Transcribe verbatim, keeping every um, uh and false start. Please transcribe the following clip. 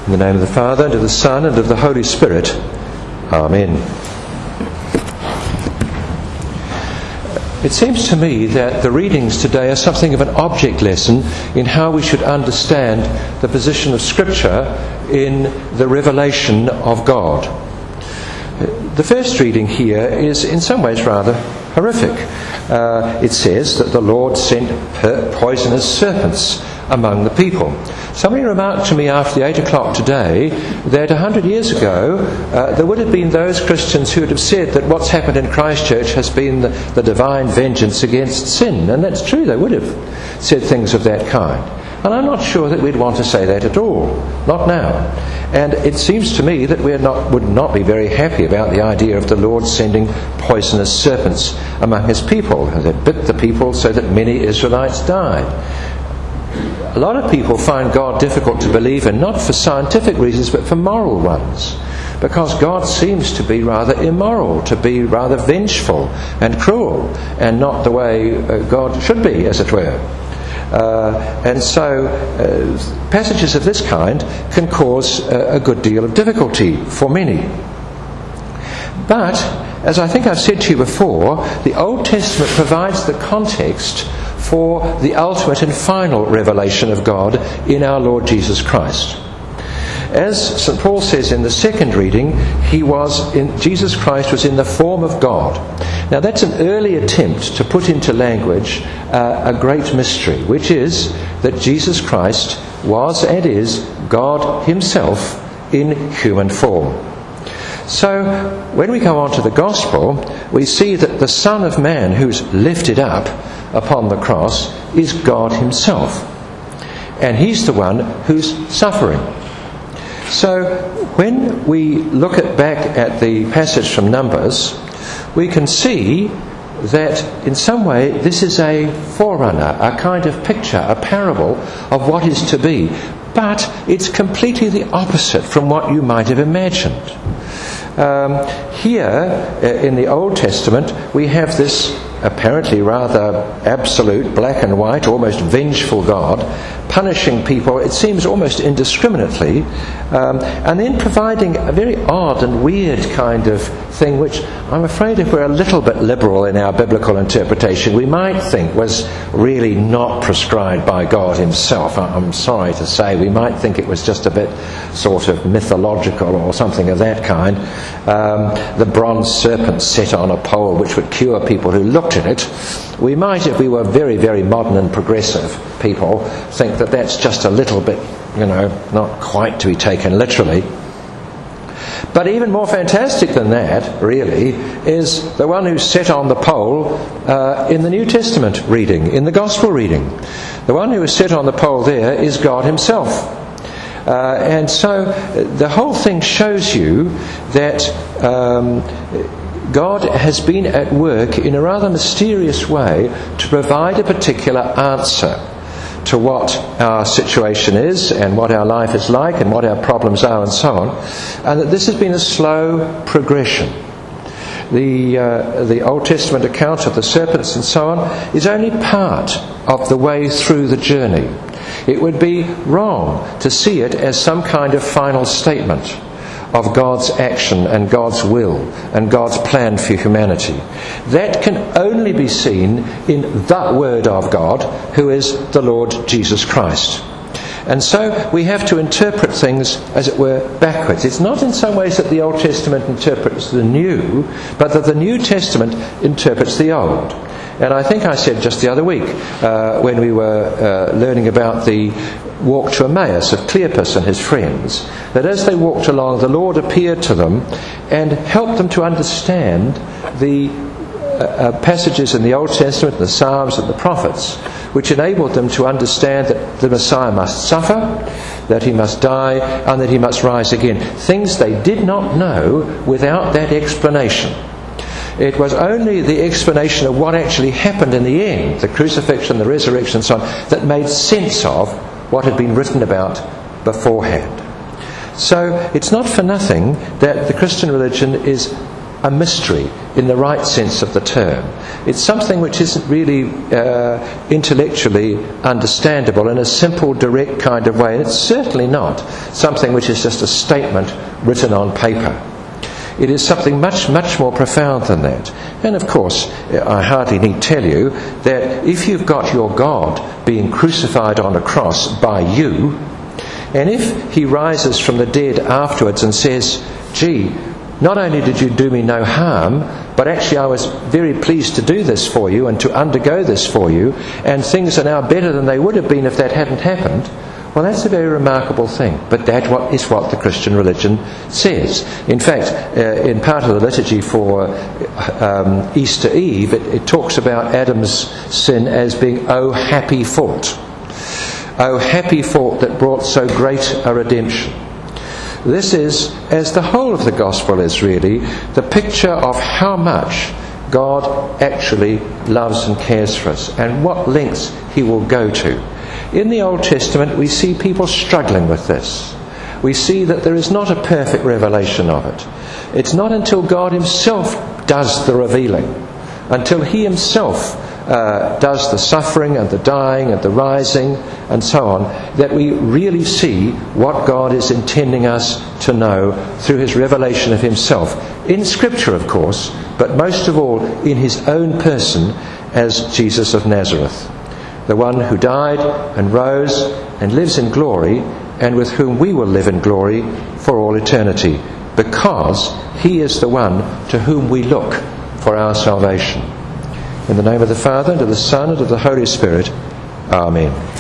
In the name of the Father, and of the Son, and of the Holy Spirit. Amen. It seems to me that the readings today are something of an object lesson in how we should understand the position of Scripture in the revelation of God. The first reading here is in some ways rather horrific. Uh, it says that the Lord sent poisonous serpents among the people. Somebody remarked to me after the eight o'clock today that a hundred years ago uh, there would have been those Christians who would have said that what's happened in Christchurch has been the, the divine vengeance against sin. And that's true, they would have said things of that kind. And I'm not sure that we'd want to say that at all. Not now. And it seems to me that we not, would not be very happy about the idea of the Lord sending poisonous serpents among his people. They bit the people so that many Israelites died. A lot of people find God difficult to believe in, not for scientific reasons, but for moral ones. Because God seems to be rather immoral, to be rather vengeful and cruel, and not the way uh, God should be, as it were. Uh, and so uh, passages of this kind can cause uh, a good deal of difficulty for many. But, as I think I've said to you before, the Old Testament provides the context for the ultimate and final revelation of God in our Lord Jesus Christ. As Saint Paul says in the second reading, he was in, Jesus Christ was in the form of God. Now that's an early attempt to put into language uh, a great mystery, which is that Jesus Christ was and is God himself in human form. So when we go on to the Gospel, we see that the Son of Man who's lifted up upon the cross is God himself. And he's the one who's suffering. So when we look at back at the passage from Numbers, we can see that in some way this is a forerunner, a kind of picture, a parable of what is to be. But it's completely the opposite from what you might have imagined. Um, here, in the Old Testament, we have this apparently rather absolute, black and white, almost vengeful God, punishing people, it seems almost indiscriminately, um, and then providing a very odd and weird kind of thing, which I'm afraid if we're a little bit liberal in our biblical interpretation, we might think was really not prescribed by God himself. I'm sorry to say, we might think it was just a bit sort of mythological or something of that kind. Um, the bronze serpent set on a pole which would cure people who looked at it. We might, if we were very, very modern and progressive people, think that that's just a little bit, you know, not quite to be taken literally. But even more fantastic than that, really, is the one who's set on the pole uh, in the New Testament reading, in the Gospel reading. The one who is set on the pole there is God himself. Uh, and so the whole thing shows you that um, God has been at work in a rather mysterious way to provide a particular answer to what our situation is and what our life is like and what our problems are and so on, and that this has been a slow progression. The, uh, the Old Testament account of the serpents and so on is only part of the way through the journey. It would be wrong to see it as some kind of final statement of God's action and God's will and God's plan for humanity. That can only be seen in the Word of God, who is the Lord Jesus Christ. And so we have to interpret things, as it were, backwards. It's not in some ways that the Old Testament interprets the New, but that the New Testament interprets the Old. And I think I said just the other week, uh, when we were uh, learning about the walk to Emmaus of Cleopas and his friends, that as they walked along, the Lord appeared to them and helped them to understand the uh, uh, passages in the Old Testament, the Psalms and the prophets, which enabled them to understand that the Messiah must suffer, that he must die, and that he must rise again. Things they did not know without that explanation. It was only the explanation of what actually happened in the end, the crucifixion, the resurrection and so on, that made sense of what had been written about beforehand. So it's not for nothing that the Christian religion is a mystery in the right sense of the term. It's something which isn't really uh, intellectually understandable in a simple, direct kind of way. And it's certainly not something which is just a statement written on paper. It is something much, much more profound than that. And of course, I hardly need tell you that if you've got your God being crucified on a cross by you, and if he rises from the dead afterwards and says, gee, not only did you do me no harm, but actually I was very pleased to do this for you and to undergo this for you, and things are now better than they would have been if that hadn't happened, well, that's a very remarkable thing. But that what is what the Christian religion says. In fact, uh, in part of the liturgy for um, Easter Eve, it, it talks about Adam's sin as being, oh, happy fault. Oh, happy fault that brought so great a redemption. This is, as the whole of the gospel is really, the picture of how much God actually loves and cares for us, and what lengths he will go to. In the Old Testament, we see people struggling with this. We see that there is not a perfect revelation of it. It's not until God himself does the revealing, until he himself uh, does the suffering and the dying and the rising and so on, that we really see what God is intending us to know through his revelation of himself. In Scripture, of course, but most of all in his own person as Jesus of Nazareth. The one who died and rose and lives in glory, and with whom we will live in glory for all eternity, because he is the one to whom we look for our salvation. In the name of the Father, and of the Son, and of the Holy Spirit. Amen.